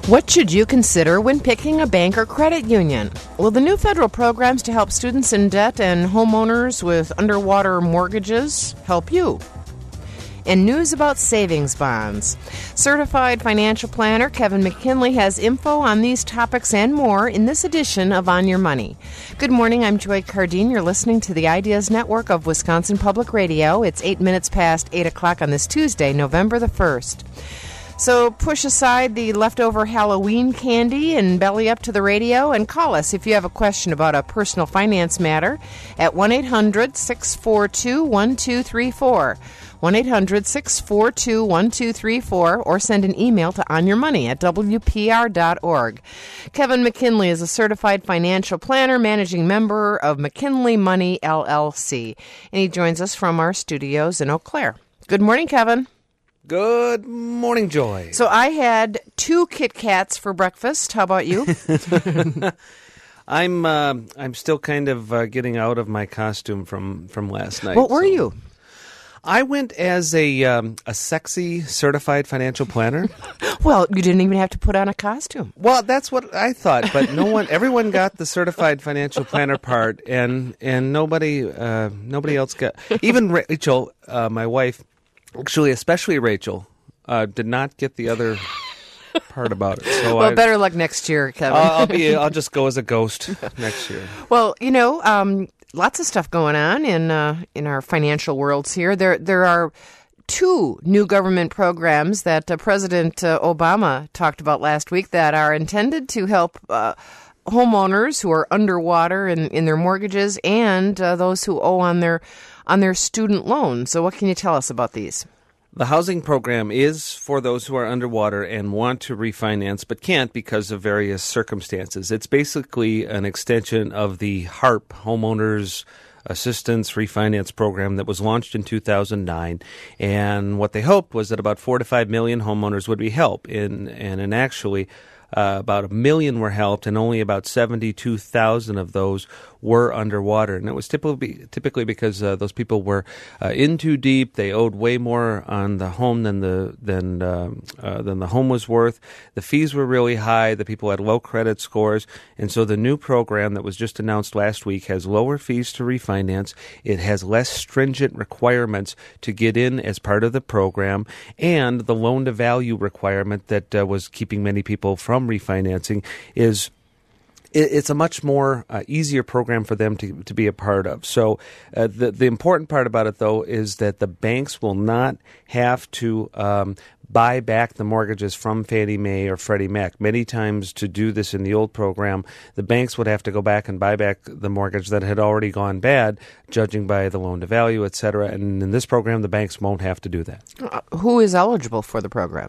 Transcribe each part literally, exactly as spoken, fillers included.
What should you consider when picking a bank or credit union? Well, the new federal programs to help students in debt and homeowners with underwater mortgages help you. And news about savings bonds. Certified financial planner Kevin McKinley has info on these topics and more in this edition of On Your Money. Good morning, I'm Joy Cardine. You're listening to the Ideas Network of Wisconsin Public Radio. It's eight minutes past eight o'clock on this Tuesday, November the first. So push aside the leftover Halloween candy and belly up to the radio and call us if you have a question about a personal finance matter at one eight hundred six four two one two three four. one eight hundred six four two one two three four or send an email to onyourmoney at w p r dot org. Kevin McKinley is a certified financial planner, managing member of McKinley Money, L L C. And he joins us from our studios in Eau Claire. Good morning, Kevin. Good morning, Joy. So I had two Kit Kats for breakfast. How about you? I'm uh, I'm still kind of uh, getting out of my costume from, from last night. What were so. you? I went as a um, a sexy certified financial planner. Well, you didn't even have to put on a costume. Well, that's what I thought, but no one, everyone got the certified financial planner part, and and nobody uh, nobody else got. Even Rachel, uh, my wife. Actually, especially Rachel, uh, did not get the other part about it. So well, I, better luck next year, Kevin. I'll, I'll be. I'll just go as a ghost next year. Well, you know, um, lots of stuff going on in uh, in our financial worlds here. There, there are two new government programs that uh, President uh, Obama talked about last week that are intended to help Uh, homeowners who are underwater in, in their mortgages and uh, those who owe on their on their student loans. So what can you tell us about these? The housing program is for those who are underwater and want to refinance but can't because of various circumstances. It's basically an extension of the HARP, Homeowners Assistance Refinance Program, that was launched in two thousand nine. And what they hoped was that about four to five million homeowners would be helped. In, and, and actually, Uh, about a million were helped, and only about seventy-two thousand of those were underwater. And it was typically typically because uh, those people were uh, in too deep. They owed way more on the home than the than uh, uh, than the home was worth. The fees were really high. The people had low credit scores, and so the new program that was just announced last week has lower fees to refinance. It has less stringent requirements to get in as part of the program, and the loan to value requirement that uh, was keeping many people from refinancing is it's a much more uh, easier program for them to, to be a part of. So uh, the the important part about it, though, is that the banks will not have to um, buy back the mortgages from Fannie Mae or Freddie Mac. Many times to do this in the old program, the banks would have to go back and buy back the mortgage that had already gone bad, judging by the loan to value, et cetera. And in this program, the banks won't have to do that. Uh, who is eligible for the program?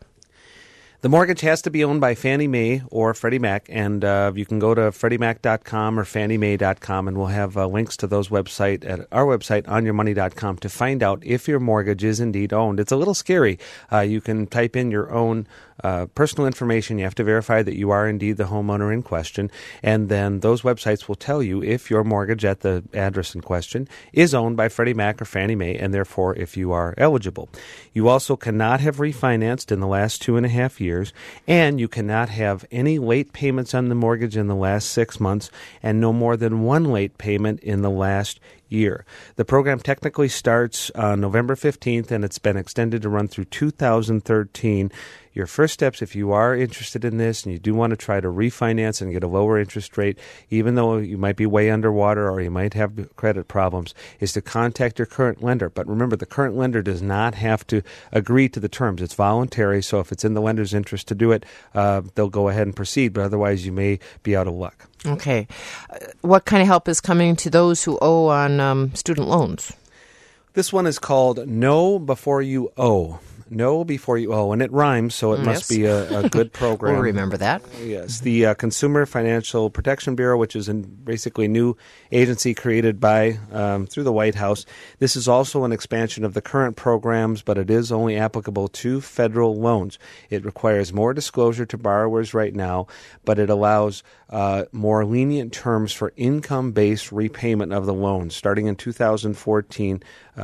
The mortgage has to be owned by Fannie Mae or Freddie Mac, and uh, you can go to freddie mac dot com or fannie mae dot com, and we'll have uh, links to those website at our website, on your money dot com, to find out if your mortgage is indeed owned. It's a little scary. Uh, you can type in your own uh, personal information. You have to verify that you are indeed the homeowner in question, and then those websites will tell you if your mortgage at the address in question is owned by Freddie Mac or Fannie Mae, and therefore if you are eligible. You also cannot have refinanced in the last two and a half years, and you cannot have any late payments on the mortgage in the last six months, and no more than one late payment in the last year. The program technically starts on November fifteenth, and it's been extended to run through two thousand thirteen. Your first steps, if you are interested in this and you do want to try to refinance and get a lower interest rate, even though you might be way underwater or you might have credit problems, is to contact your current lender. But remember, the current lender does not have to agree to the terms. It's voluntary, so if it's in the lender's interest to do it, uh, they'll go ahead and proceed, but otherwise you may be out of luck. Okay. Uh, what kind of help is coming to those who owe on um, student loans? This one is called Know Before You Owe. Know Before You Owe, and it rhymes, so it yes. must be a, a good program. We'll remember that. Yes. The uh, Consumer Financial Protection Bureau, which is a basically new agency created by um, through the White House. This is also an expansion of the current programs, but it is only applicable to federal loans. It requires more disclosure to borrowers right now, but it allows uh, more lenient terms for income-based repayment of the loans. Starting in two thousand fourteen, uh,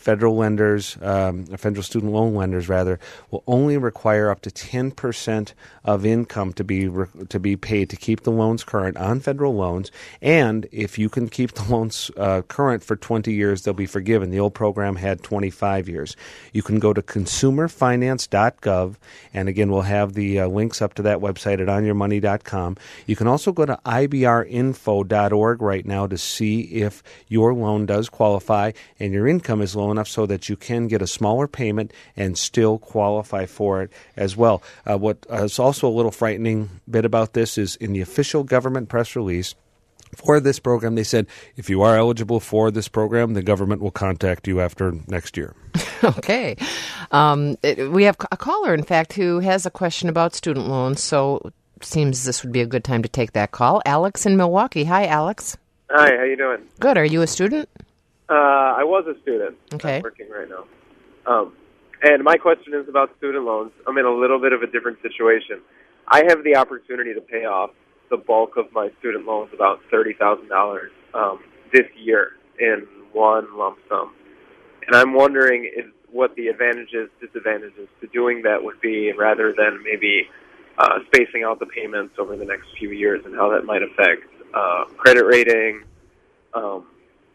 federal lenders, um, federal student loan lenders rather, will only require up to ten percent of income to be re- to be paid to keep the loans current on federal loans. And if you can keep the loans uh, current for twenty years, they'll be forgiven. The old program had twenty-five years. You can go to consumer finance dot gov, and again, we'll have the uh, links up to that website at on your money dot com. You can also go to I B R info dot org right now to see if your loan does qualify and your income is low enough so that you can get a smaller payment and still qualify for it as well. Uh, what is also a little frightening bit about this is in the official government press release for this program, they said, if you are eligible for this program, the government will contact you after next year. Okay. Um, it, we have a caller, in fact, who has a question about student loans, so it seems this would be a good time to take that call. Alex in Milwaukee. Hi, Alex. Hi, how you doing? Good. Are you a student? Uh, I was a student. Okay. I'm working right now. Um, and my question is about student loans. I'm in a little bit of a different situation. I have the opportunity to pay off the bulk of my student loans, about thirty thousand dollars, um, this year in one lump sum. And I'm wondering if, what the advantages, disadvantages to doing that would be, rather than maybe uh, spacing out the payments over the next few years, and how that might affect uh, credit rating, um,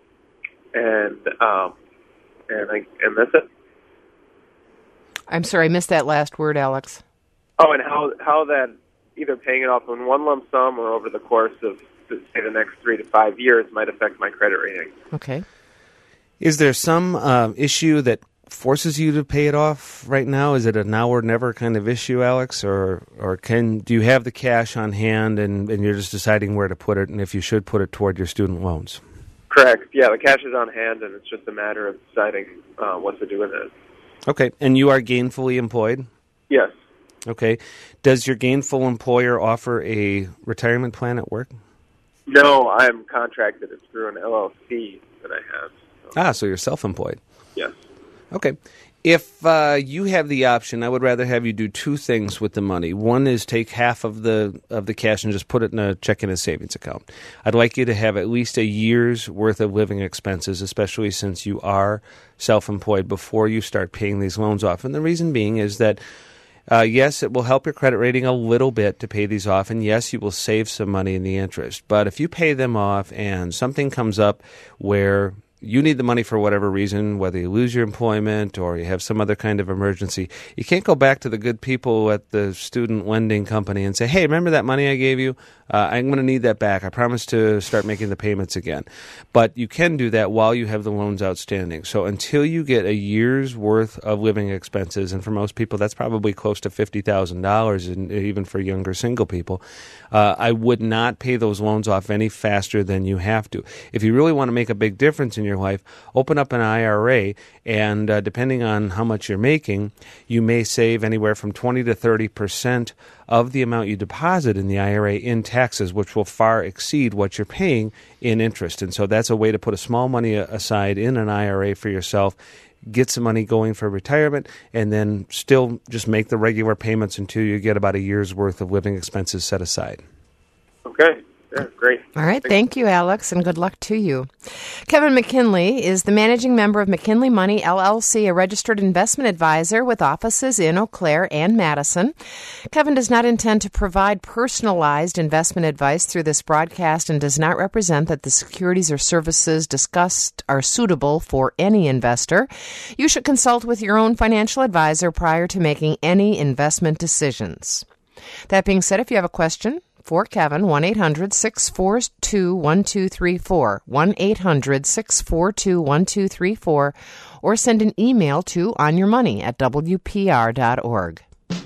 and um, and I, and that's it. I'm sorry, I missed that last word, Alex. Oh, and how how that either paying it off in one lump sum or over the course of, say, the next three to five years might affect my credit rating. Okay. Is there some uh, issue that forces you to pay it off right now? Is it a now or never kind of issue, Alex? Or or can do you have the cash on hand and, and you're just deciding where to put it and if you should put it toward your student loans? Correct. Yeah, the cash is on hand, and it's just a matter of deciding uh, what to do with it. Okay. And you are gainfully employed? Yes. Okay. Does your gainful employer offer a retirement plan at work? No, I'm contracted. It's through an L L C that I have. So. Ah, so you're self-employed. Yes. Okay. If uh, you have the option, I would rather have you do two things with the money. One is take half of the of the cash and just put it in a checking and savings account. I'd like you to have at least a year's worth of living expenses, especially since you are self-employed, before you start paying these loans off. And the reason being is that Uh, yes, it will help your credit rating a little bit to pay these off, and yes, you will save some money in the interest. But if you pay them off and something comes up where you need the money for whatever reason, whether you lose your employment or you have some other kind of emergency, you can't go back to the good people at the student lending company and say, hey, remember that money I gave you? Uh, I'm going to need that back. I promise to start making the payments again. But you can do that while you have the loans outstanding. So until you get a year's worth of living expenses, and for most people that's probably close to fifty thousand dollars, and even for younger single people, uh, I would not pay those loans off any faster than you have to. If you really want to make a big difference in your life, open up an I R A, and uh, depending on how much you're making, you may save anywhere from twenty to thirty percent of the amount you deposit in the I R A in taxes, which will far exceed what you're paying in interest. And so that's a way to put a small money aside in an I R A for yourself, get some money going for retirement, and then still just make the regular payments until you get about a year's worth of living expenses set aside. Okay. Yeah, great. All right. Thank you, Alex, and good luck to you. Kevin McKinley is the managing member of McKinley Money, L L C, a registered investment advisor with offices in Eau Claire and Madison. Kevin does not intend to provide personalized investment advice through this broadcast and does not represent that the securities or services discussed are suitable for any investor. You should consult with your own financial advisor prior to making any investment decisions. That being said, if you have a question for Kevin, one eight hundred six four two one two three four, one eight hundred six four two one two three four, or send an email to onyourmoney at w p r dot org.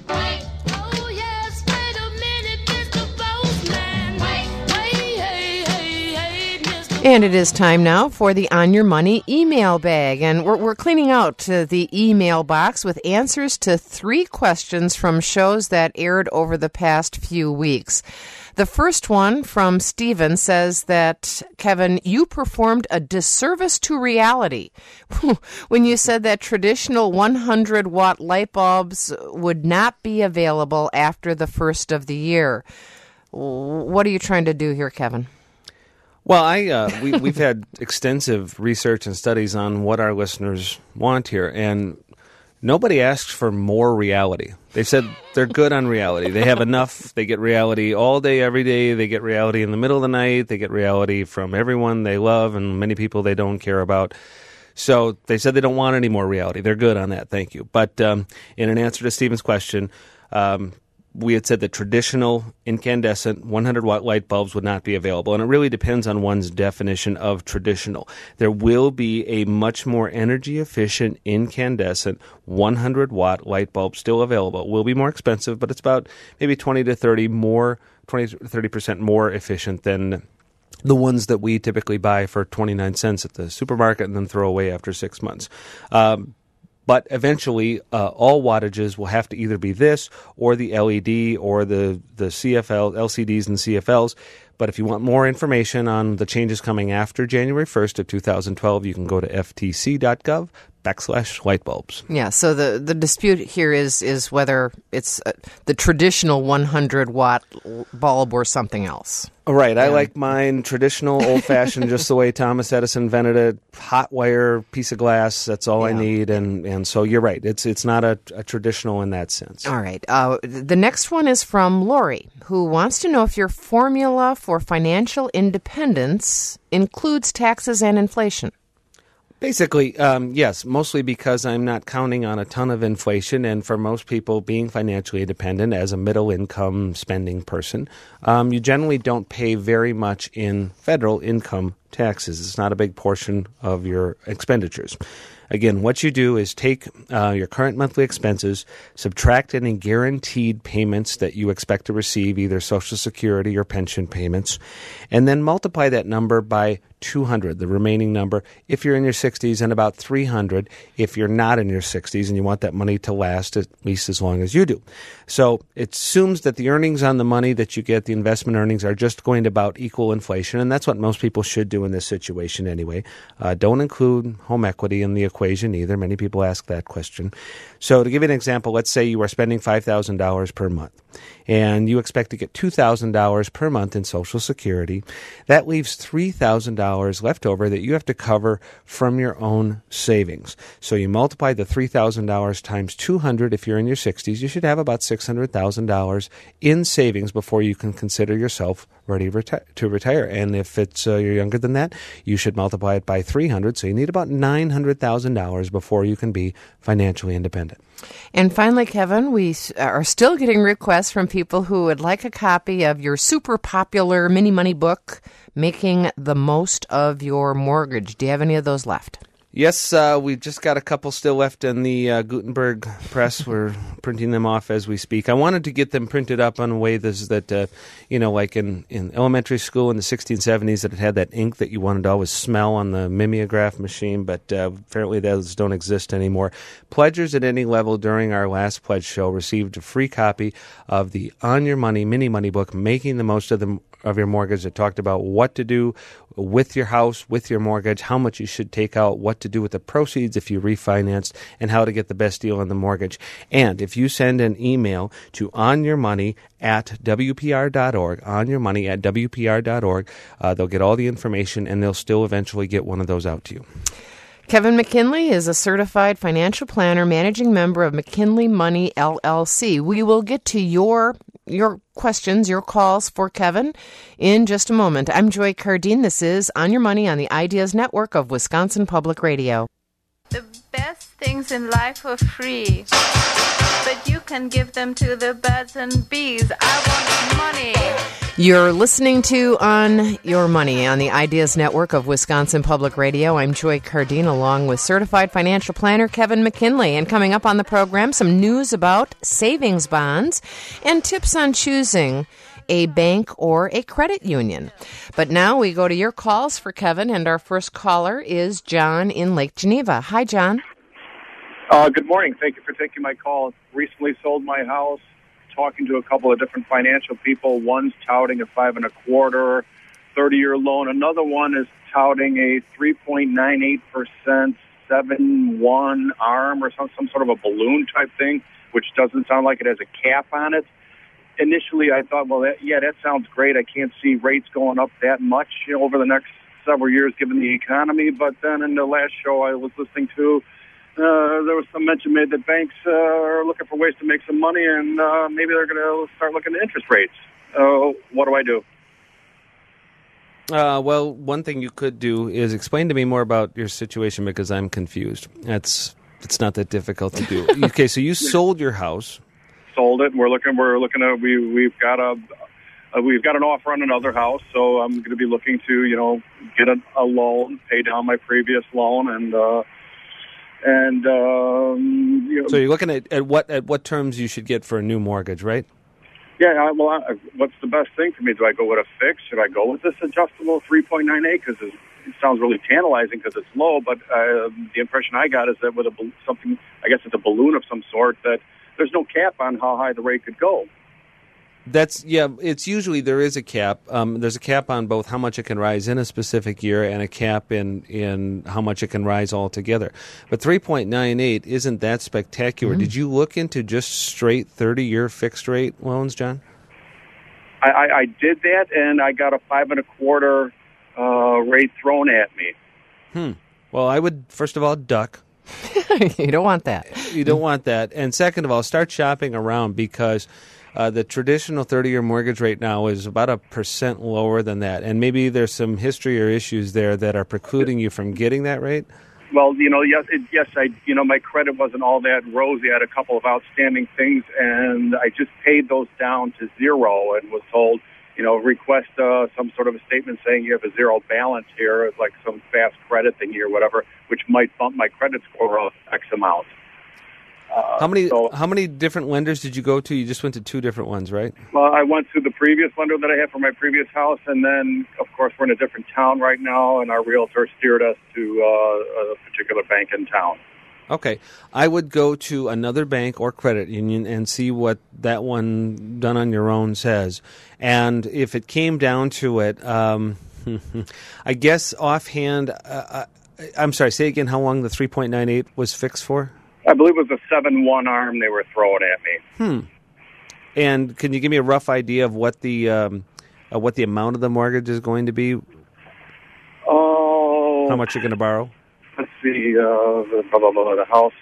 And it is time now for the On Your Money email bag. And we're, we're cleaning out uh, the email box with answers to three questions from shows that aired over the past few weeks. The first one from Stephen says that, Kevin, you performed a disservice to reality when you said that traditional one hundred watt light bulbs would not be available after the first of the year. What are you trying to do here, Kevin? Well, I uh, we, we've had extensive research and studies on what our listeners want here, and nobody asks for more reality. They said they're good on reality. They have enough. They get reality all day, every day. They get reality in the middle of the night. They get reality from everyone they love and many people they don't care about. So they said they don't want any more reality. They're good on that. Thank you. But um, in an answer to Stephen's question, um, we had said that traditional incandescent one hundred watt light bulbs would not be available. And it really depends on one's definition of traditional. There will be a much more energy efficient incandescent one hundred watt light bulb still available. It will be more expensive, but it's about maybe twenty to thirty more, twenty to thirty percent more efficient than the ones that we typically buy for twenty-nine cents at the supermarket and then throw away after six months. Um, But eventually, uh, all wattages will have to either be this or the L E D or the, the C F L, L C Ds and C F Ls. But if you want more information on the changes coming after January first of two thousand twelve, you can go to ftc.gov backslash light bulbs. Yeah, so the, the dispute here is is whether it's uh, the traditional one hundred watt bulb or something else. Right. Yeah. I like mine traditional, old-fashioned, just the way Thomas Edison invented it. Hot wire, piece of glass, that's all Yeah. I need. And, and so you're right. It's it's not a, a traditional in that sense. All right. Uh, the next one is from Lori, who wants to know if your formula for financial independence includes taxes and inflation. Basically, um, yes, mostly because I'm not counting on a ton of inflation, and for most people, being financially independent as a middle-income spending person, um, you generally don't pay very much in federal income taxes. It's not a big portion of your expenditures. Again, what you do is take uh, your current monthly expenses, subtract any guaranteed payments that you expect to receive, either Social Security or pension payments, and then multiply that number by two hundred, the remaining number, if you're in your sixties, and about three hundred if you're not in your sixties and you want that money to last at least as long as you do. So it assumes that the earnings on the money that you get, the investment earnings, are just going to about equal inflation, and that's what most people should do in this situation anyway. Uh, don't include home equity in the equation either. Many people ask that question. So to give you an example, let's say you are spending five thousand dollars per month, and you expect to get two thousand dollars per month in Social Security. That leaves three thousand dollars left over that you have to cover from your own savings. So you multiply the three thousand dollars times two hundred if you're in your sixties. You should have about six hundred thousand dollars in savings before you can consider yourself ready reti- to retire. And if it's uh, you're younger than that, you should multiply it by three hundred. So you need about nine hundred thousand dollars before you can be financially independent. And finally, Kevin, we are still getting requests from people who would like a copy of your super popular mini money book, Making the Most of Your Mortgage. Do you have any of those left? Yes, uh, we've just got a couple still left in the uh, Gutenberg press. We're printing them off as we speak. I wanted to get them printed up in a way this, that, uh, you know, like in, in elementary school in the sixteen seventies, that it had that ink that you wanted to always smell on the mimeograph machine, but uh, apparently those don't exist anymore. Pledgers at any level during our last pledge show received a free copy of the On Your Money mini money book, Making the Most of the of your mortgage. It talked about what to do with your house, with your mortgage, how much you should take out, what to do with the proceeds if you refinanced, and how to get the best deal on the mortgage. And if you send an email to onyourmoney at w p r dot org, onyourmoney at w p r dot org, uh, they'll get all the information, and they'll still eventually get one of those out to you. Kevin McKinley is a certified financial planner, managing member of McKinley Money, L L C. We will get to your your questions, your calls for Kevin in just a moment. I'm Joy Cardine. This is On Your Money on the Ideas Network of Wisconsin Public Radio. The best things in life are free, but you can give them to the birds and bees. I want money. You're listening to On Your Money on the Ideas Network of Wisconsin Public Radio. I'm Joy Cardine, along with certified financial planner Kevin McKinley. And coming up on the program, some news about savings bonds and tips on choosing a bank or a credit union. But now we go to your calls for Kevin, and our first caller is John in Lake Geneva. Hi, John. Uh, good morning. Thank you for taking my call. Recently sold my house. Talking to a couple of different financial people. One's touting a five and a quarter thirty-year loan. Another one is touting a three point nine eight percent seven one ARM or some, some sort of a balloon type thing, which doesn't sound like it has a cap on it. initially I thought, well, that, yeah, that sounds great. I can't see rates going up that much, you know, over the next several years given the economy. But then in the last show I was listening to, uh, there was some mention made that banks uh, are looking for ways to make some money, and uh, maybe they're going to start looking at interest rates. Uh, what do I do? Uh, well, one thing you could do is explain to me more about your situation because I'm confused. That's it's not that difficult to do. Okay, so you sold your house. Sold it. And we're looking. We're looking at. We we've got a. Uh, we've got an offer on another house, so I'm going to be looking to, you know, get a, a loan, pay down my previous loan, and uh, and um, you know. So you're looking at, at what at what terms you should get for a new mortgage, right? Yeah. I, well, I, what's the best thing for me? Do I go with a fix? Should I go with this adjustable three point nine eight? Because it sounds really tantalizing because it's low, but uh, the impression I got is that with a something, I guess it's a balloon of some sort, that there's no cap on how high the rate could go. That's yeah. It's usually there is a cap. Um, there's a cap on both how much it can rise in a specific year and a cap in, in how much it can rise altogether. But three point nine eight isn't that spectacular. Mm-hmm. Did you look into just straight thirty-year fixed rate loans, John? I, I, I did that, and I got a five and a quarter uh, rate thrown at me. Hmm. Well, I would first of all duck. You don't want that. You don't want that, and second of all, start shopping around because. Uh, the traditional thirty-year mortgage rate now is about a percent lower than that, and maybe there's some history or issues there that are precluding you from getting that rate. Well, you know, yes, it, yes, I, you know, my credit wasn't all that rosy. I had a couple of outstanding things, and I just paid those down to zero, and was told, you know, request uh, some sort of a statement saying you have a zero balance here, like some fast credit thingy or whatever, which might bump my credit score up X amount. Uh, how many so, how many different lenders did you go to? You just went to two different ones, right? Well, I went to the previous lender that I had for my previous house, and then, of course, we're in a different town right now, and our realtor steered us to uh, a particular bank in town. Okay. I would go to another bank or credit union and see what that one done on your own says. And if it came down to it, um, I guess offhand, uh, I'm sorry, say again how long the three point nine eight was fixed for? I believe it was a seven one arm they were throwing at me. Hmm. And can you give me a rough idea of what the um, uh, what the amount of the mortgage is going to be? Oh. How much you're going to borrow? Let's see. Uh, the, blah, blah, blah, the house,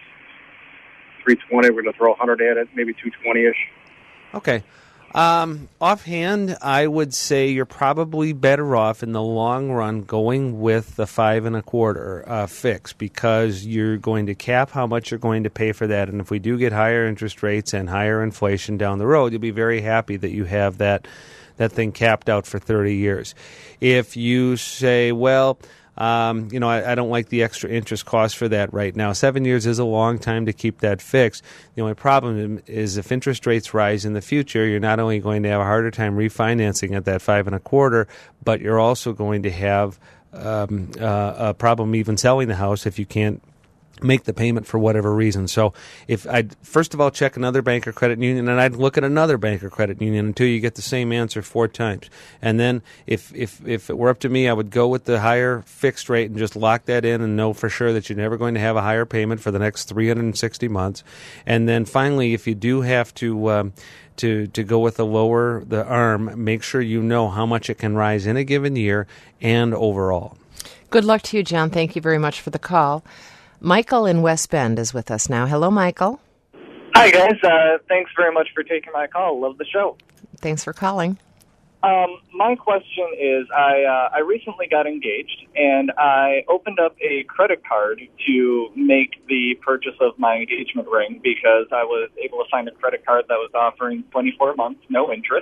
three twenty. We're going to throw one hundred at it, maybe two twenty-ish. Okay. Um, offhand, I would say you're probably better off in the long run going with the five and a quarter uh, fix because you're going to cap how much you're going to pay for that. And if we do get higher interest rates and higher inflation down the road, you'll be very happy that you have that that thing capped out for thirty years. If you say, well, Um, you know, I, I don't like the extra interest cost for that right now. Seven years is a long time to keep that fixed. The only problem is if interest rates rise in the future, you're not only going to have a harder time refinancing at that five and a quarter, but you're also going to have um, uh, a problem even selling the house if you can't make the payment for whatever reason. So if I'd first of all check another bank or credit union, and I'd look at another bank or credit union until you get the same answer four times. And then if if if it were up to me, I would go with the higher fixed rate and just lock that in and know for sure that you're never going to have a higher payment for the next three hundred sixty months. And then finally, if you do have to um, to to go with the lower the arm, make sure you know how much it can rise in a given year and overall. Good luck to you, John. Thank you very much for the call. Michael in West Bend is with us now. Hello, Michael. Hi, guys. Uh, thanks very much for taking my call. Love the show. Thanks for calling. Um, my question is, I uh, I recently got engaged, and I opened up a credit card to make the purchase of my engagement ring because I was able to find a credit card that was offering twenty-four months, no interest.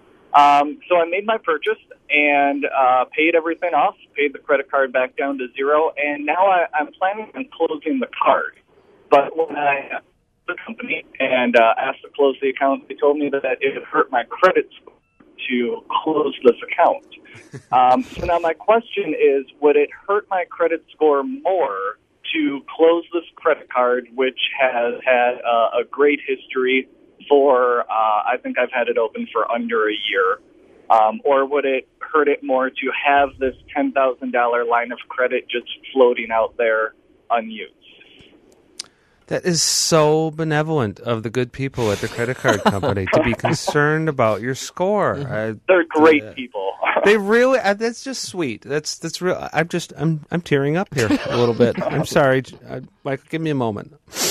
Um, so I made my purchase and uh, paid everything off, paid the credit card back down to zero, and now I, I'm planning on closing the card. But when I asked the company and uh, asked to close the account, they told me that it would hurt my credit score to close this account. Um, so now my question is, would it hurt my credit score more to close this credit card, which has had uh, a great history for, uh, I think I've had it open for under a year, um, or would it hurt it more to have this ten thousand dollars line of credit just floating out there unused? That is so benevolent of the good people at the credit card company to be concerned about your score. Uh, They're great uh, people. They really. Uh, that's just sweet. That's that's real. I'm just. I'm. I'm tearing up here a little bit. I'm sorry, uh, Michael. Give me a moment.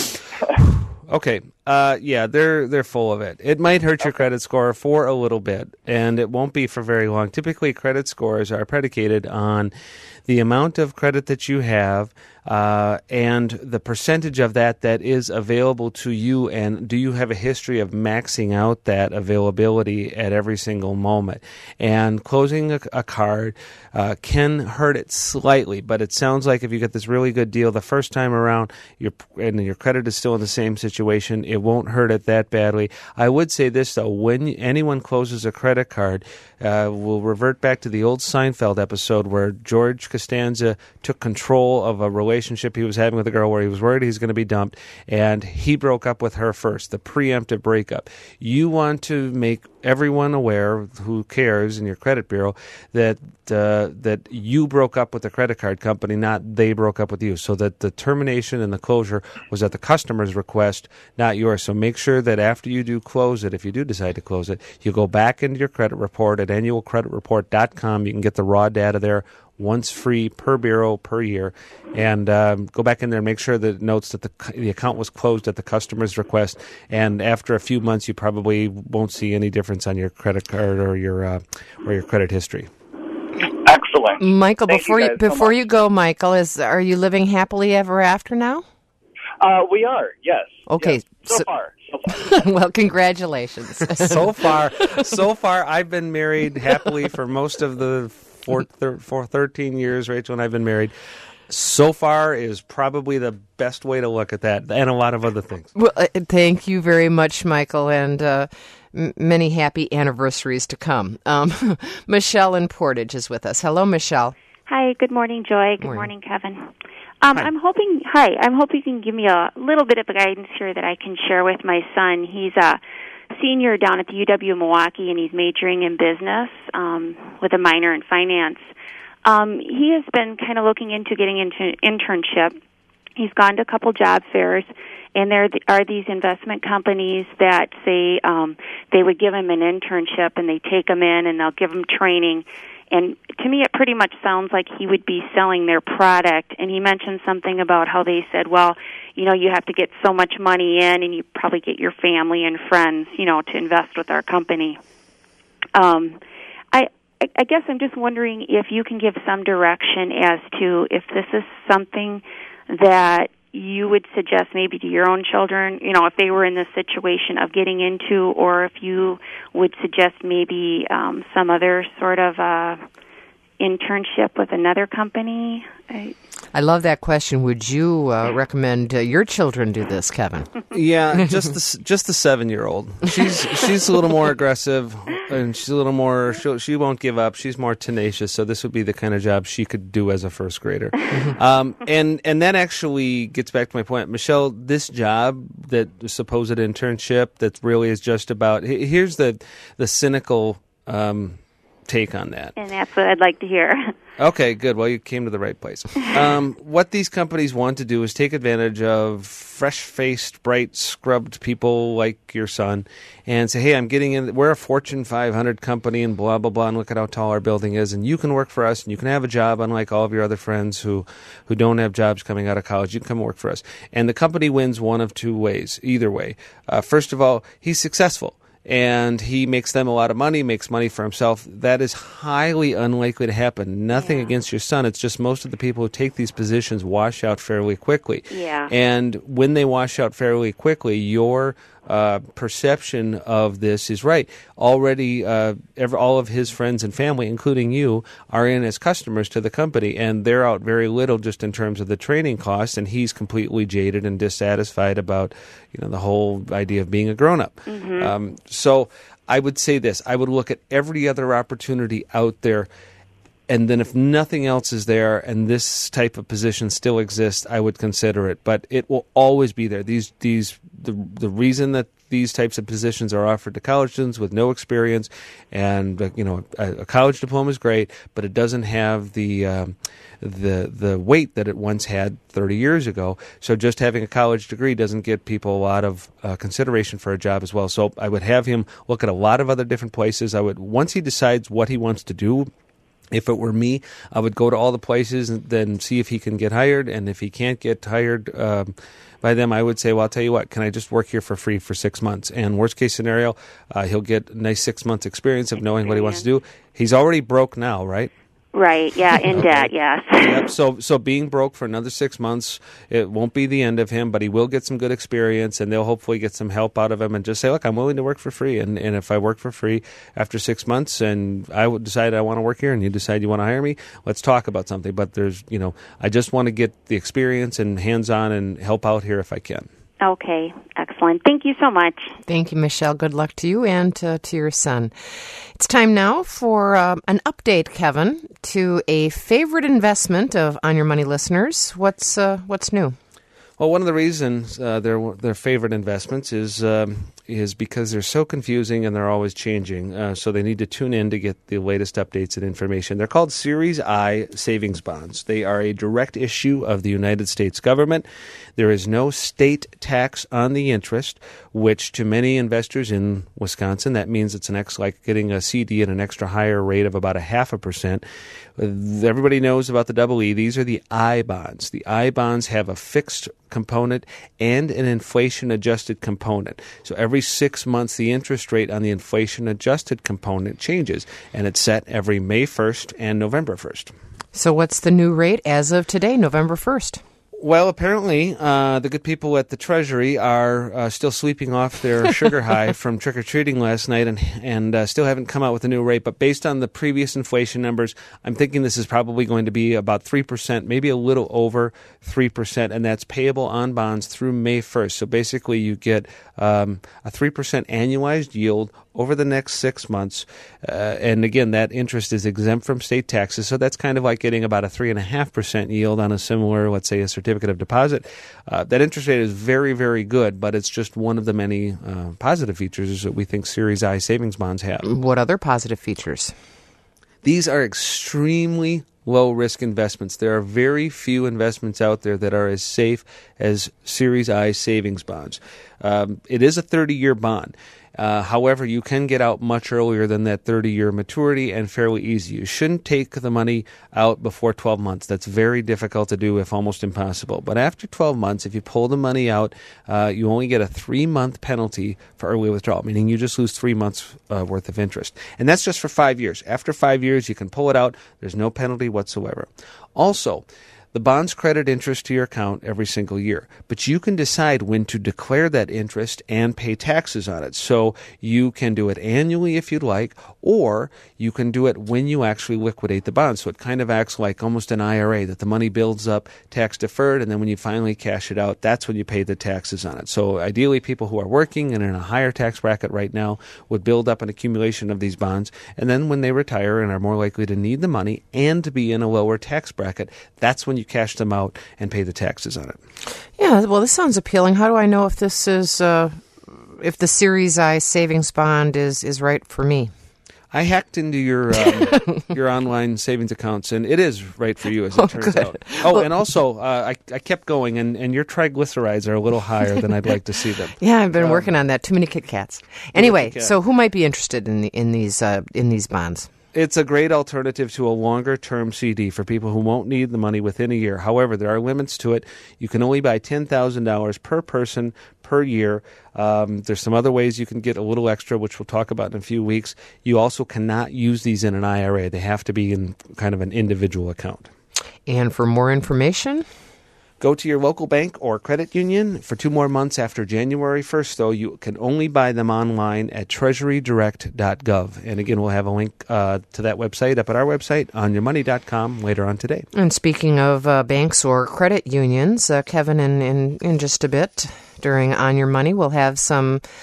Okay. Uh, yeah, they're they're full of it. It might hurt your credit score for a little bit, and it won't be for very long. Typically, credit scores are predicated on the amount of credit that you have uh, and the percentage of that that is available to you, and do you have a history of maxing out that availability at every single moment. And closing a, a card uh, can hurt it slightly, but it sounds like if you get this really good deal the first time around, your and your credit is still in the same situation, it won't hurt it that badly. I would say this, though. When anyone closes a credit card, uh, we'll revert back to the old Seinfeld episode where George Costanza took control of a relationship he was having with a girl where he was worried he was going to be dumped, and he broke up with her first, the preemptive breakup. You want to make everyone aware who cares in your credit bureau that uh, that you broke up with the credit card company, not they broke up with you, so that the termination and the closure was at the customer's request, not yours. So make sure that after you do close it, if you do decide to close it, you go back into your credit report at annual credit report dot com. You can get the raw data there once free per bureau per year, and um, go back in there and make sure that it notes that the the account was closed at the customer's request. And after a few months, you probably won't see any difference on your credit card or your uh, or your credit history. Excellent. Michael, Thank before you, you, guys so before much. you go, Michael, is are you living happily ever after now? Uh, we are, yes. Okay, Yes. So, so- far, so far. Well, congratulations. so far, so far, I've been married happily for most of the four, thir- for thirteen years. Rachel and I've been married. So far is probably the best way to look at that, and a lot of other things. Well, uh, thank you very much, Michael, and uh, m- many happy anniversaries to come. Um, Michelle in Portage is with us. Hello, Michelle. Hi, good morning, Joy. Good Morning. morning, Kevin. Um, Hi. I'm hoping, hi, I'm hoping you can give me a little bit of guidance here that I can share with my son. He's a senior down at the U W Milwaukee, and he's majoring in business um, with a minor in finance. Um, he has been kind of looking into getting into an internship. He's gone to a couple job fairs, and there are these investment companies that say um, they would give him an internship, and they take him in, and they'll give him training. And to me, it pretty much sounds like he would be selling their product. And he mentioned something about how they said, well, you know, you have to get so much money in, and you probably get your family and friends, you know, to invest with our company. Um, I, I guess I'm just wondering if you can give some direction as to if this is something that you would suggest maybe to your own children, you know, if they were in this situation of getting into, or if you would suggest maybe um, some other sort of uh, internship with another company. I, I love that question. Would you uh, recommend uh, your children do this, Kevin? Yeah, just the s- just the seven year old. She's she's a little more aggressive, and she's a little more. She she won't give up. She's more tenacious. So this would be the kind of job she could do as a first grader. um, and and that actually gets back to my point, Michelle. This job, that supposed internship, that really is just about. he- Here's the the cynical um, take on that. and that's what I'd like to hear. Okay, good. Well, you came to the right place. Um, what these companies want to do is take advantage of fresh-faced, bright, scrubbed people like your son and say, hey, I'm getting in. We're a Fortune five hundred company and blah, blah, blah, and look at how tall our building is, and you can work for us, and you can have a job unlike all of your other friends who, who don't have jobs coming out of college. You can come work for us. And the company wins one of two ways, either way. Uh, first of all, he's successful. And he makes them a lot of money, makes money for himself. That is highly unlikely to happen. Nothing Yeah. against your son. It's just most of the people who take these positions wash out fairly quickly. Yeah. And when they wash out fairly quickly, your uh, perception of this is right. Already, uh, every, all of his friends and family, including you, are in as customers to the company, and they're out very little just in terms of the training costs, and he's completely jaded and dissatisfied about, you know, the whole idea of being a grown-up. Mm-hmm. Um, so I would say this. I would look at every other opportunity out there, and then if nothing else is there and this type of position still exists, I would consider it. But it will always be there. These these the the reason that these types of positions are offered to college students with no experience, and uh, you know, a, a college diploma is great, but it doesn't have the um, the the weight that it once had thirty years ago. So just having a college degree doesn't get people a lot of uh, consideration for a job as well. So I would have him look at a lot of other different places. I would, once he decides what he wants to do, if it were me, I would go to all the places and then see if he can get hired. And if he can't get hired um, by them, I would say, well, I'll tell you what, can I just work here for free for six months? And worst case scenario, uh, he'll get a nice six months experience of knowing what he wants to do. He's already broke now, right? Right, yeah, in debt, yes. Yep. So, so being broke for another six months, it won't be the end of him, but he will get some good experience, and they'll hopefully get some help out of him and just say, look, I'm willing to work for free. And, and if I work for free after six months and I would decide I want to work here and you decide you want to hire me, let's talk about something. But there's, you know, I just want to get the experience and hands-on and help out here if I can. Okay, excellent. Thank you so much. Thank you, Michelle. Good luck to you and uh, to your son. It's time now for uh, an update, Kevin, to a favorite investment of On Your Money listeners. What's uh, what's new? Well, one of the reasons uh, they're their favorite investments is um, is because they're so confusing and they're always changing. Uh, so they need to tune in to get the latest updates and information. They're called Series I savings bonds. They are a direct issue of the United States government. There is no state tax on the interest, which to many investors in Wisconsin, that means it's an ex like getting a C D at an extra higher rate of about a half a percent. Everybody knows about the double E. These are the I bonds. The I bonds have a fixed component and an inflation-adjusted component. So every six months, the interest rate on the inflation-adjusted component changes, and it's set every May first and November first. So what's the new rate as of today, November first? Well, apparently, uh, the good people at the Treasury are uh, still sleeping off their sugar high from trick-or-treating last night and and uh, still haven't come out with a new rate. But based on the previous inflation numbers, I'm thinking this is probably going to be about three percent, maybe a little over three percent, and that's payable on bonds through May first. So basically, you get um, a three percent annualized yield over the next six months. Uh, and again, that interest is exempt from state taxes. So that's kind of like getting about a three point five percent yield on a similar, let's say, a certificate of deposit. Uh, that interest rate is very, very good, but it's just one of the many uh, positive features that we think Series I savings bonds have. What other positive features? These are extremely low-risk investments. There are very few investments out there that are as safe as Series I savings bonds. Um, it is a thirty-year bond. Uh, however, you can get out much earlier than that thirty-year maturity and fairly easy. You shouldn't take the money out before twelve months. That's very difficult to do, if almost impossible. But after twelve months, if you pull the money out, uh, you only get a three-month penalty for early withdrawal, meaning you just lose three months uh, worth of interest. And that's just for five years. After five years, you can pull it out. There's no penalty whatsoever. Also, the bonds credit interest to your account every single year, but you can decide when to declare that interest and pay taxes on it. So you can do it annually if you'd like, or you can do it when you actually liquidate the bonds. So it kind of acts like almost an I R A, that the money builds up tax deferred, and then when you finally cash it out, that's when you pay the taxes on it. So ideally, people who are working and in a higher tax bracket right now would build up an accumulation of these bonds, and then when they retire and are more likely to need the money and to be in a lower tax bracket, that's when you cash them out and pay the taxes on it. Yeah, well, this sounds appealing. How do I know if this is, uh, if the Series I savings bond is, is right for me? I hacked into your um, your online savings accounts, and it is right for you, as it oh, turns good. out. Oh, well, and also, uh, I, I kept going, and, and your triglycerides are a little higher than I'd like to see them. Yeah, I've been um, working on that. Too many Kit Kats. Anyway, Kit Kat. So who might be interested in the, in these uh, in these bonds? It's a great alternative to a longer-term C D for people who won't need the money within a year. However, there are limits to it. You can only buy ten thousand dollars per person per year. Um, there's some other ways you can get a little extra, which we'll talk about in a few weeks. You also cannot use these in an I R A. They have to be in kind of an individual account. And for more information, go to your local bank or credit union. For two more months after January first, though, you can only buy them online at treasury direct dot gov. And again, we'll have a link uh, to that website up at our website, on your money dot com, later on today. And speaking of uh, banks or credit unions, uh, Kevin, in, in, in just a bit, during On Your Money, we'll have some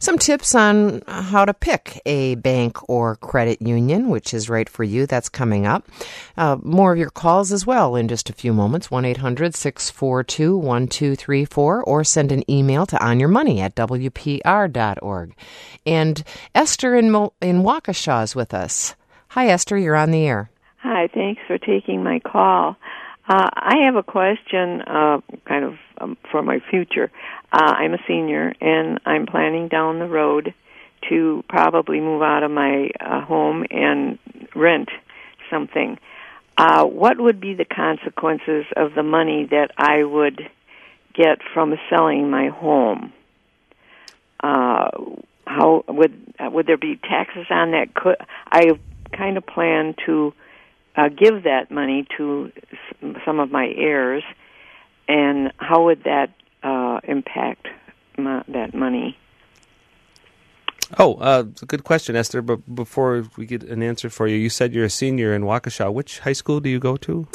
Some tips on how to pick a bank or credit union, which is right for you. That's coming up. Uh, more of your calls as well in just a few moments. one eight hundred six four two one two three four or send an email to onyourmoney at w p r dot org. And Esther in, Mo- in Waukesha is with us. Hi, Esther. You're on the air. Hi. Thanks for taking my call. Uh, I have a question uh, kind of um, for my future. Uh, I'm a senior, and I'm planning down the road to probably move out of my uh, home and rent something. Uh, what would be the consequences of the money that I would get from selling my home? Uh, how would uh, would there be taxes on that? Could I kind of plan to uh, give that money to s- some of my heirs, and how would that uh, impact my, that money? Oh, uh, it's a good question, Esther. But before we get an answer for you, you said you're a senior in Waukesha. Which high school do you go to?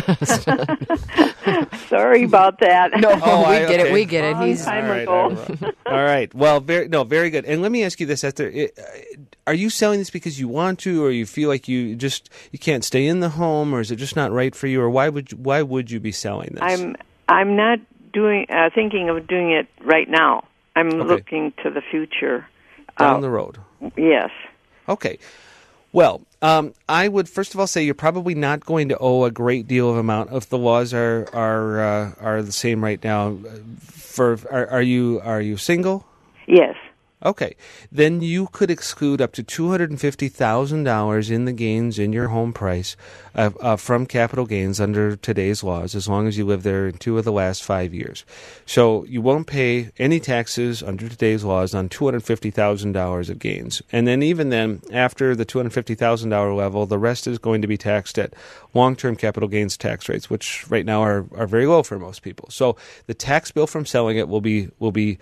Sorry about that. No, Oh, we I- get okay. it. We get it. Long He's time All right, ago. All right. Well, very no, very good. And let me ask you this, Esther: It- are you selling this because you want to, or you feel like you just you can't stay in the home, or is it just not right for you, or why would you, why would you be selling this? I'm I'm not doing uh, thinking of doing it right now. I'm Okay. looking to the future. Down Uh, the road. Yes. Okay. Well, um, I would first of all say you're probably not going to owe a great deal of amount if the laws are are uh, are the same right now. For are, are you are you single? Yes. Okay, then you could exclude up to two hundred and fifty thousand dollars in the gains in your home price uh, uh, from capital gains under today's laws, as long as you live there in two of the last five years. So you won't pay any taxes under today's laws on two hundred fifty thousand dollars of gains, and then even then, after the two hundred fifty thousand dollar level, the rest is going to be taxed at long-term capital gains tax rates, which right now are are very low for most people. So the tax bill from selling it will be will be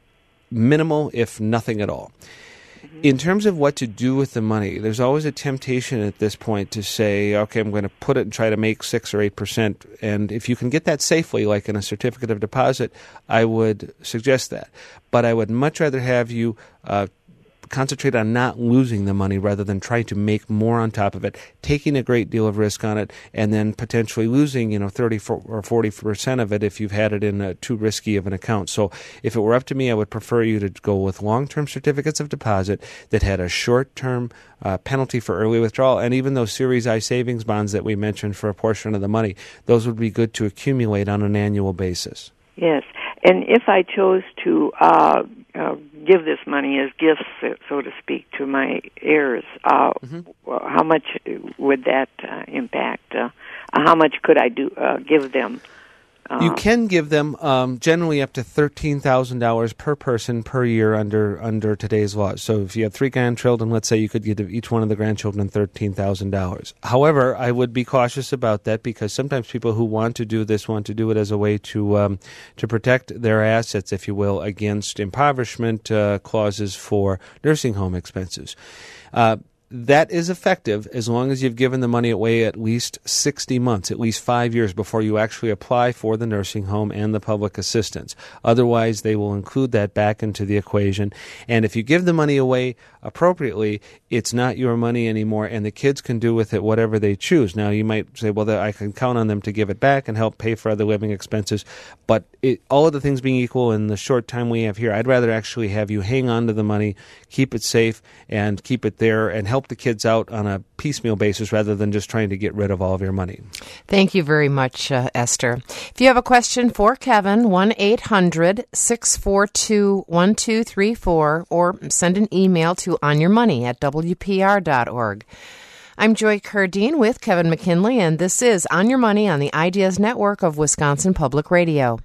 minimal, if nothing at all. Mm-hmm. In terms of what to do with the money, there's always a temptation at this point to say, okay, I'm going to put it and try to make six or eight percent. And if you can get that safely, like in a certificate of deposit, I would suggest that. But I would much rather have you uh, concentrate on not losing the money rather than trying to make more on top of it, taking a great deal of risk on it, and then potentially losing, you know, thirty or forty percent of it if you've had it in a too risky of an account. So if it were up to me, I would prefer you to go with long-term certificates of deposit that had a short-term uh, penalty for early withdrawal, and even those Series I savings bonds that we mentioned for a portion of the money, those would be good to accumulate on an annual basis. Yes. And if I chose to uh, uh, give this money as gifts, so to speak, to my heirs, uh, mm-hmm. how much would that uh, impact? Uh, how much could I do uh, give them? Uh, you can give them um, generally up to thirteen thousand dollars per person per year under under today's laws. So if you have three grandchildren, let's say you could give each one of the grandchildren thirteen thousand dollars. However, I would be cautious about that because sometimes people who want to do this want to do it as a way to um, to protect their assets, if you will, against impoverishment uh, clauses for nursing home expenses. Uh, That is effective as long as you've given the money away at least sixty months, at least five years before you actually apply for the nursing home and the public assistance. Otherwise, they will include that back into the equation. And if you give the money away appropriately, it's not your money anymore, and the kids can do with it whatever they choose. Now, you might say, well, I can count on them to give it back and help pay for other living expenses. But it, all of the things being equal in the short time we have here, I'd rather actually have you hang on to the money, keep it safe, and keep it there, and help the kids out on a piecemeal basis rather than just trying to get rid of all of your money. Thank you very much, uh, Esther. If you have a question for Kevin, one eight hundred six four two one two three four or send an email to onyourmoney at w p r dot org. I'm Joy Cardine with Kevin McKinley, and this is On Your Money on the Ideas Network of Wisconsin Public Radio.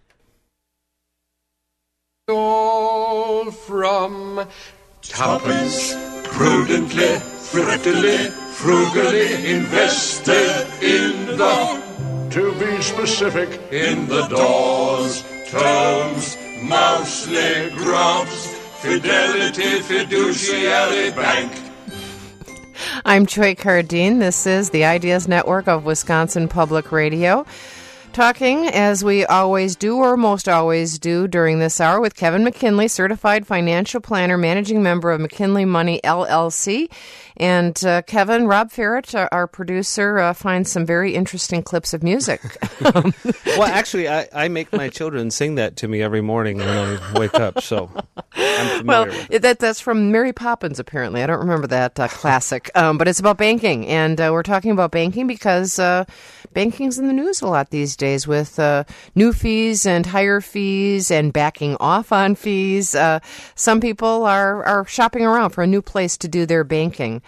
All from tuppence, prudently, thriftily, frugally invested in the, to be specific, in the doors, terms, mousely grubs, Fidelity Fiduciary Bank. I'm Joy Cardine. This is the Ideas Network of Wisconsin Public Radio. Talking, as we always do, or most always do during this hour, with Kevin McKinley, certified financial planner, managing member of McKinley Money, L L C. And uh, Kevin, Rob Ferret, our, our producer, uh, finds some very interesting clips of music. Well, actually, I, I make my children sing that to me every morning when I wake up, so I'm familiar well, with it. That, that's from Mary Poppins, apparently. I don't remember that uh, classic. Um, but it's about banking, and uh, we're talking about banking because uh, banking's in the news a lot these days with uh, new fees and higher fees and backing off on fees. Uh, some people are, are shopping around for a new place to do their banking.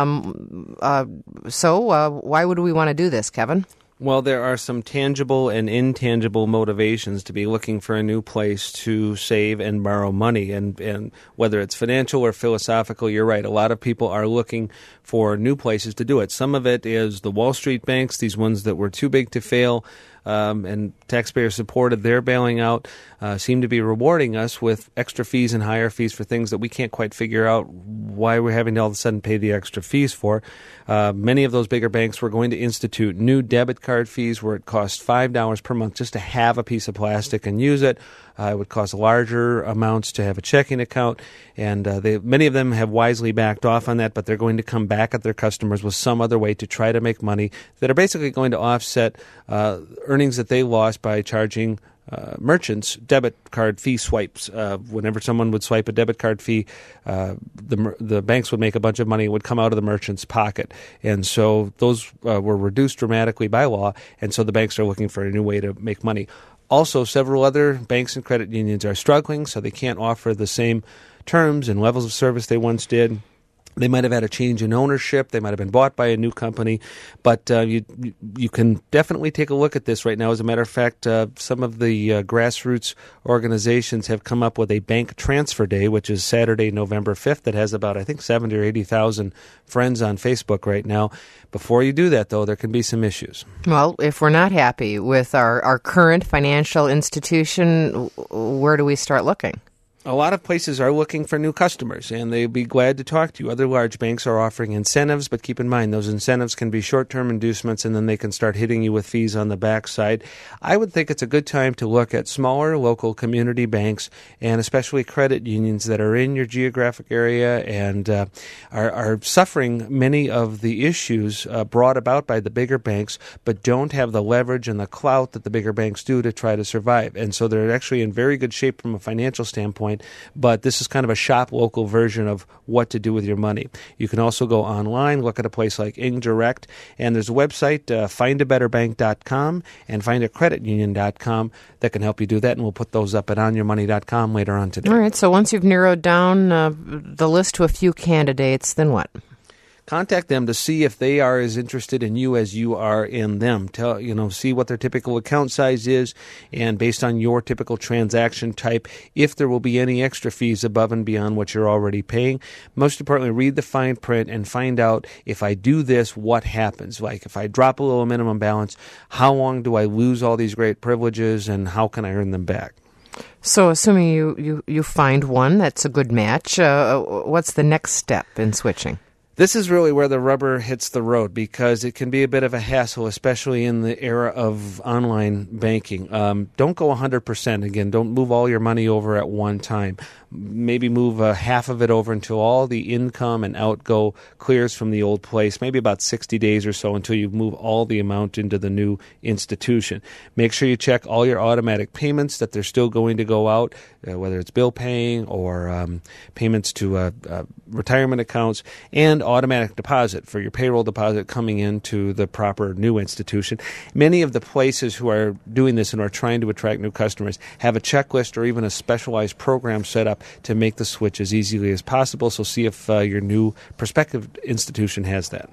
Um, uh, so uh, why would we want to do this, Kevin? Well, there are some tangible and intangible motivations to be looking for a new place to save and borrow money. And, and whether it's financial or philosophical, you're right. A lot of people are looking for new places to do it. Some of it is the Wall Street banks, these ones that were too big to fail, um, and taxpayers supported their bailing out, uh, seem to be rewarding us with extra fees and higher fees for things that we can't quite figure out why we're having to all of a sudden pay the extra fees for. Uh, many of those bigger banks were going to institute new debit card fees where it costs five dollars per month just to have a piece of plastic and use it. Uh, it would cost larger amounts to have a checking account, and uh, they, many of them have wisely backed off on that, but they're going to come back at their customers with some other way to try to make money that are basically going to offset uh, earnings that they lost by charging Uh, merchants debit card fee swipes. Uh, whenever someone would swipe a debit card fee, uh, the the banks would make a bunch of money. It would come out of the merchant's pocket. And so those uh, were reduced dramatically by law, and so the banks are looking for a new way to make money. Also, several other banks and credit unions are struggling, so they can't offer the same terms and levels of service they once did. They might have had a change in ownership. They might have been bought by a new company. But uh, you you can definitely take a look at this right now. As a matter of fact, uh, some of the uh, grassroots organizations have come up with a bank transfer day, which is Saturday, November fifth, that has about, I think, seventy or eighty thousand friends on Facebook right now. Before you do that, though, there can be some issues. Well, if we're not happy with our, our current financial institution, where do we start looking? A lot of places are looking for new customers, and they'd be glad to talk to you. Other large banks are offering incentives, but keep in mind those incentives can be short-term inducements, and then they can start hitting you with fees on the backside. I would think it's a good time to look at smaller local community banks, and especially credit unions that are in your geographic area and uh, are, are suffering many of the issues uh, brought about by the bigger banks, but don't have the leverage and the clout that the bigger banks do to try to survive. And so they're actually in very good shape from a financial standpoint. But this is kind of a shop local version of what to do with your money. You can also go online, look at a place like InDirect, and there's a website, uh, find a better bank dot com and find a credit union dot com that can help you do that, and we'll put those up at on your money dot com later on today. All right, so once you've narrowed down uh, the list to a few candidates, then what? Contact them to see if they are as interested in you as you are in them. Tell you know, see what their typical account size is, and based on your typical transaction type, if there will be any extra fees above and beyond what you're already paying. Most importantly, read the fine print and find out if I do this, what happens. Like if I drop a little minimum balance, how long do I lose all these great privileges, and how can I earn them back? So assuming you, you, you find one that's a good match, uh, what's the next step in switching? This is really where the rubber hits the road, because it can be a bit of a hassle, especially in the era of online banking. Um, don't go one hundred percent. Again, don't move all your money over at one time. Maybe move uh, half of it over until all the income and outgo clears from the old place, maybe about sixty days or so until you move all the amount into the new institution. Make sure you check all your automatic payments, that they're still going to go out, uh, whether it's bill paying or um, payments to uh, uh, retirement accounts, and automatic deposit for your payroll deposit coming into the proper new institution. Many of the places who are doing this and are trying to attract new customers have a checklist or even a specialized program set up to make the switch as easily as possible. So see if uh, your new prospective institution has that.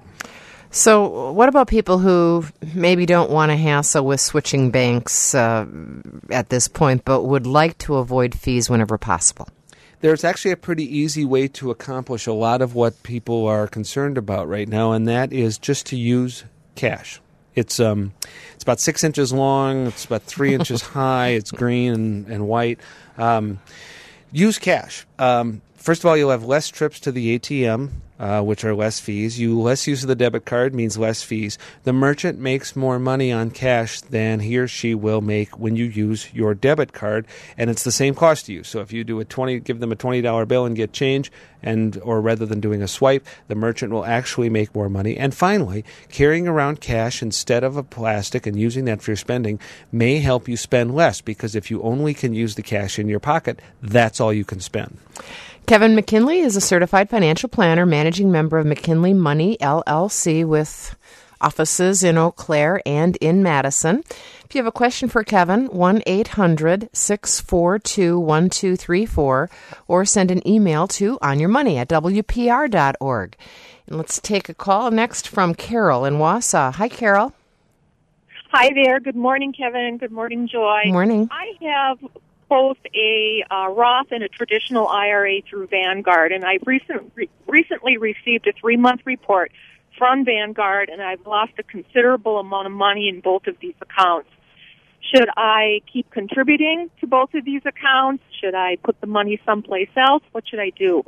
So what about people who maybe don't want to hassle with switching banks uh, at this point, but would like to avoid fees whenever possible? There's actually a pretty easy way to accomplish a lot of what people are concerned about right now, and that is just to use cash. It's um, it's about six inches long. It's about three inches high. It's green and, and white. Um, use cash. Um, first of all, you'll have less trips to the A T M, uh, which are less fees. You less use of the debit card means less fees. The merchant makes more money on cash than he or she will make when you use your debit card, and it's the same cost to you. So if you do a twenty, give them a twenty dollar bill and get change, and or rather than doing a swipe, the merchant will actually make more money. And finally, carrying around cash instead of a plastic and using that for your spending may help you spend less, because if you only can use the cash in your pocket, that's all you can spend. Kevin McKinley is a certified financial planner, managing member of McKinley Money, L L C, with offices in Eau Claire and in Madison. If you have a question for Kevin, one eight hundred six four two one two three four, or send an email to onyourmoney at w p r dot org. And let's take a call next from Carol in Wausau. Hi, Carol. Hi there. Good morning, Kevin. Good morning, Joy. Morning. I have both a uh, Roth and a traditional I R A through Vanguard, and I've recent, re- recently received a three-month report from Vanguard, and I've lost a considerable amount of money in both of these accounts. Should I keep contributing to both of these accounts? Should I put the money someplace else? What should I do?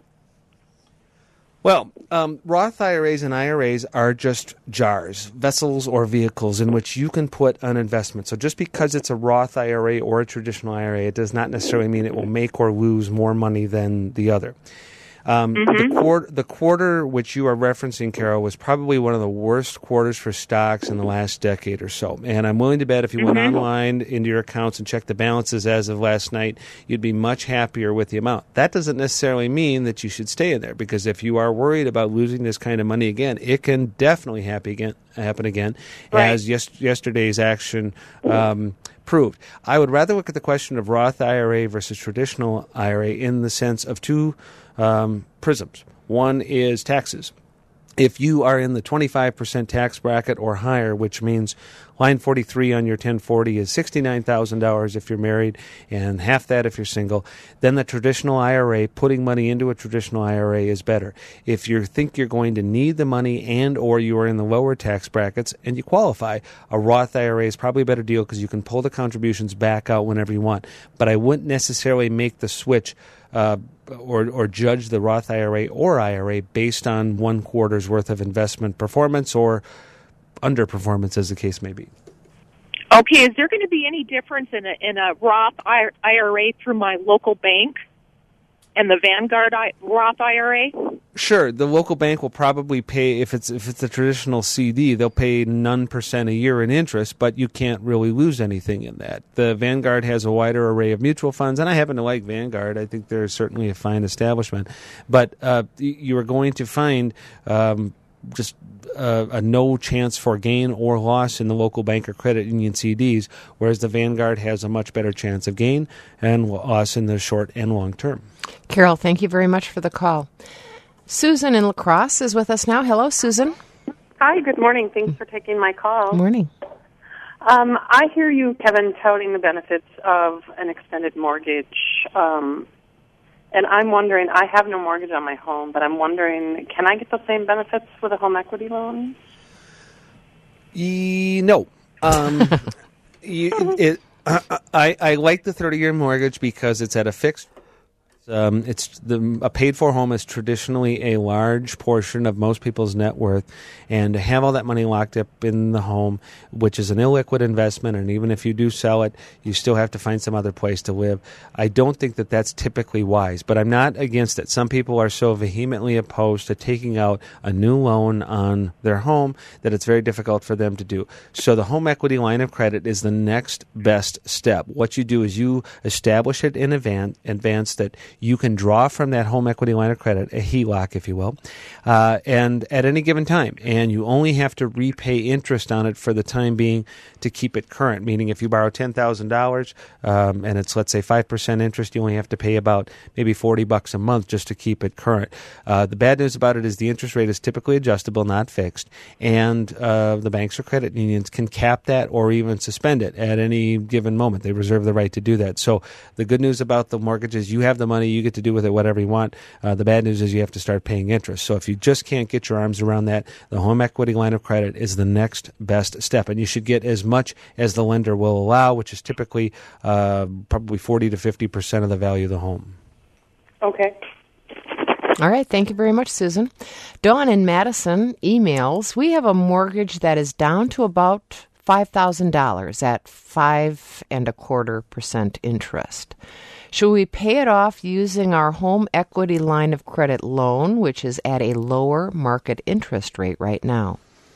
Well, um, Roth I R As and I R As are just jars, vessels or vehicles in which you can put an investment. So just because it's a Roth I R A or a traditional I R A, it does not necessarily mean it will make or lose more money than the other. Um, mm-hmm. the, quarter, the quarter which you are referencing, Carol, was probably one of the worst quarters for stocks in the last decade or so. And I'm willing to bet if you mm-hmm. went online into your accounts and checked the balances as of last night, you'd be much happier with the amount. That doesn't necessarily mean that you should stay in there, because if you are worried about losing this kind of money again, it can definitely happen again, happen again right. as yes, yesterday's action um, proved. I would rather look at the question of Roth I R A versus traditional I R A in the sense of two Um, prisms. One is taxes. If you are in the twenty-five percent tax bracket or higher, which means line forty-three on your ten forty is sixty-nine thousand dollars if you're married and half that if you're single, then the traditional I R A, putting money into a traditional I R A is better. If you think you're going to need the money and or you are in the lower tax brackets and you qualify, a Roth I R A is probably a better deal because you can pull the contributions back out whenever you want. But I wouldn't necessarily make the switch uh, or or judge the Roth I R A or I R A based on one quarter's worth of investment performance or underperformance, as the case may be. Okay, is there going to be any difference in a, in a Roth I R A through my local bank and the Vanguard I, Roth I R A? Sure, the local bank will probably pay, if it's if it's a traditional C D, they'll pay none percent a year in interest, but you can't really lose anything in that. The Vanguard has a wider array of mutual funds, and I happen to like Vanguard. I think they're certainly a fine establishment. But uh, you are going to find um, just uh, a no chance for gain or loss in the local bank or credit union C Ds, whereas the Vanguard has a much better chance of gain and loss in the short and long term. Carol, thank you very much for the call. Susan in La Crosse is with us now. Hello, Susan. Hi, good morning. Thanks for taking my call. Good morning. Um, I hear you, Kevin, touting the benefits of an extended mortgage. Um, and I'm wondering, I have no mortgage on my home, but I'm wondering, can I get the same benefits with a home equity loan? E- no. Um, you, it, I, I like the thirty-year mortgage because it's at a fixed. Um, it's the a paid-for home is traditionally a large portion of most people's net worth, and to have all that money locked up in the home, which is an illiquid investment, and even if you do sell it, you still have to find some other place to live. I don't think that that's typically wise, but I'm not against it. Some people are so vehemently opposed to taking out a new loan on their home that it's very difficult for them to do. So the home equity line of credit is the next best step. What you do is you establish it in advance, advance that you can draw from that home equity line of credit, a H E L O C, if you will, uh, and at any given time. And you only have to repay interest on it for the time being to keep it current, meaning if you borrow ten thousand dollars um, and it's, let's say, five percent interest, you only have to pay about maybe forty bucks a month just to keep it current. Uh, the bad news about it is the interest rate is typically adjustable, not fixed, and uh, the banks or credit unions can cap that or even suspend it at any given moment. They reserve the right to do that. So the good news about the mortgage is you have the money, you get to do with it whatever you want. Uh, the bad news is you have to start paying interest. So if you just can't get your arms around that, the home equity line of credit is the next best step. And you should get as much as the lender will allow, which is typically uh, probably forty to fifty percent of the value of the home. Okay. All right. Thank you very much, Susan. Dawn in Madison emails, we have a mortgage that is down to about five thousand dollars at five and a quarter percent interest. Should we pay it off using our home equity line of credit loan, which is at a lower market interest rate right now?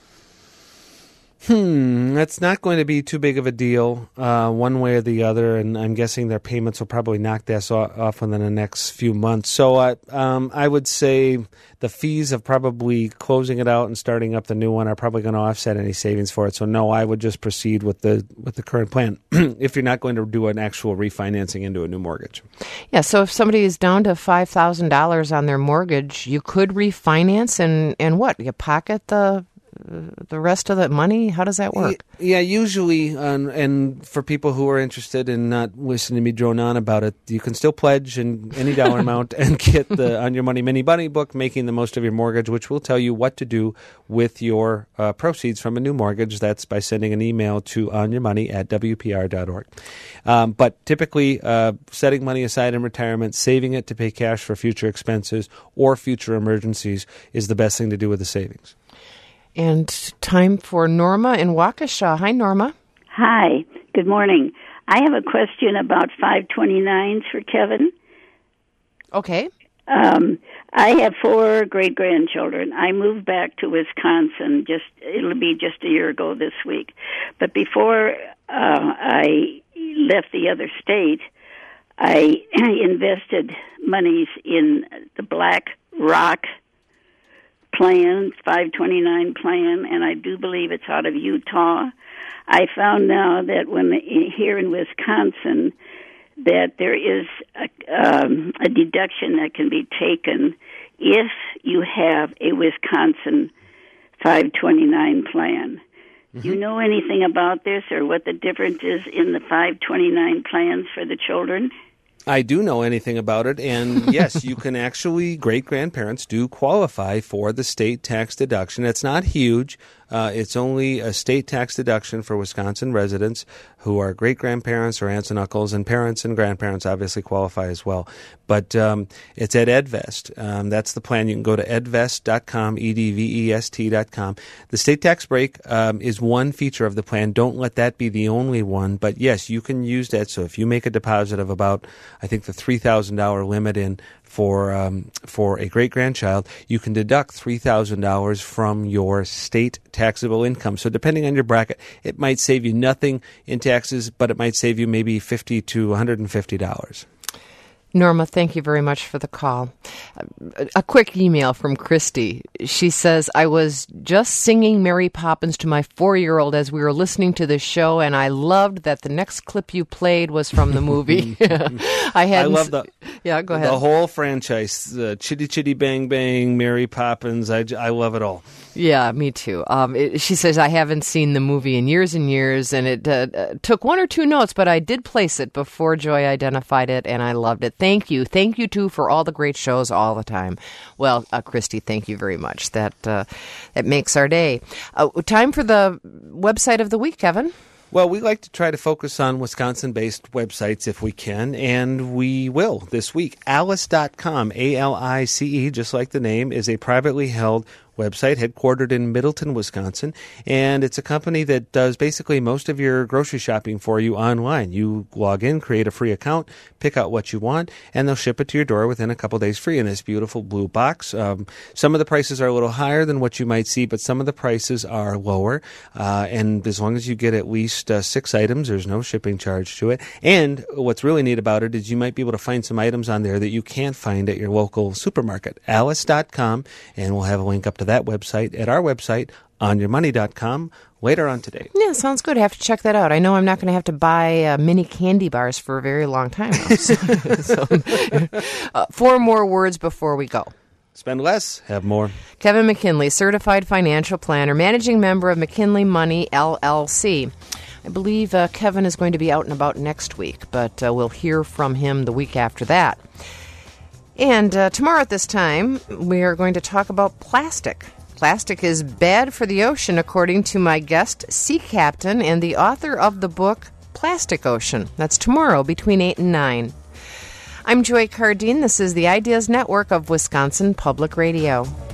Hmm, that's not going to be too big of a deal uh, one way or the other, and I'm guessing their payments will probably knock this off within the next few months. So uh, um, I would say the fees of probably closing it out and starting up the new one are probably going to offset any savings for it. So no, I would just proceed with the with the current plan if you're not going to do an actual refinancing into a new mortgage. Yeah, so if somebody is down to five thousand dollars on their mortgage, you could refinance and, and what? You pocket the... the rest of the money? How does that work? Yeah, usually, um, and for people who are interested in not listening to me drone on about it, you can still pledge in any dollar amount and get the On Your Money Mini Money book, Making the Most of Your Mortgage, which will tell you what to do with your uh, proceeds from a new mortgage. That's by sending an email to onyourmoney at w p r dot org. Um, but typically, uh, setting money aside in retirement, saving it to pay cash for future expenses or future emergencies is the best thing to do with the savings. And time for Norma in Waukesha. Hi, Norma. Hi. Good morning. I have a question about five twenty-nines for Kevin. Okay. Um, I have four great-grandchildren. I moved back to Wisconsin. Just it'll be just a year ago this week. But before uh, I left the other state, I invested monies in the Black Rock plan, five twenty-nine plan, and I do believe it's out of Utah. I found now that when here in Wisconsin, that there is a, um, a deduction that can be taken if you have a Wisconsin five twenty-nine plan. Mm-hmm. Do you know anything about this or what the difference is in the five twenty-nine plans for the children? I do know anything about it, and yes, you can actually, great-grandparents do qualify for the state tax deduction. It's not huge. Uh, it's only a state tax deduction for Wisconsin residents who are great-grandparents or aunts and uncles, and parents and grandparents obviously qualify as well. But um, it's at EdVest. Um, that's the plan. You can go to edvest dot com, E D V E S T dot com. The state tax break um, is one feature of the plan. Don't let that be the only one. But yes, you can use that. So if you make a deposit of about, I think, the three thousand dollars limit in for um, for a great-grandchild, you can deduct three thousand dollars from your state taxable income. So depending on your bracket, it might save you nothing in taxes, but it might save you maybe fifty to one hundred fifty dollars. Norma, thank you very much for the call. A quick email from Christy. She says, I was just singing Mary Poppins to my four-year-old as we were listening to the show, and I loved that the next clip you played was from the movie. I had. I love the yeah. Go ahead. The whole franchise, the Chitty Chitty Bang Bang, Mary Poppins. I, I love it all. Yeah, me too. Um, it, she says, I haven't seen the movie in years and years, and it uh, uh, took one or two notes, but I did place it before Joy identified it, and I loved it. Thank you. Thank you, too, for all the great shows all the time. Well, uh, Christy, thank you very much. That, uh, that makes our day. Uh, time for the website of the week, Kevin. Well, we like to try to focus on Wisconsin-based websites if we can, and we will this week. Alice dot com, A L I C E, just like the name, is a privately held website headquartered in Middleton, Wisconsin, and it's a company that does basically most of your grocery shopping for you online. You log in, create a free account, pick out what you want, and they'll ship it to your door within a couple days free in this beautiful blue box. Um, some of the prices are a little higher than what you might see, but some of the prices are lower, uh, and as long as you get at least uh, six items, there's no shipping charge to it. And what's really neat about it is you might be able to find some items on there that you can't find at your local supermarket. Alice dot com, and we'll have a link up to that website at our website, on your money dot com, later on today. Yeah, sounds good. I have to check that out. I know I'm not going to have to buy uh, mini candy bars for a very long time now. so, so, uh, four more words before we go. Spend less, have more. Kevin McKinley, Certified Financial Planner, Managing Member of McKinley Money, L L C. I believe uh, Kevin is going to be out and about next week, but uh, we'll hear from him the week after that. And uh, tomorrow at this time, we are going to talk about plastic. Plastic is bad for the ocean, according to my guest, sea captain, and the author of the book, Plastic Ocean. That's tomorrow between eight and nine. I'm Joy Cardine. This is the Ideas Network of Wisconsin Public Radio.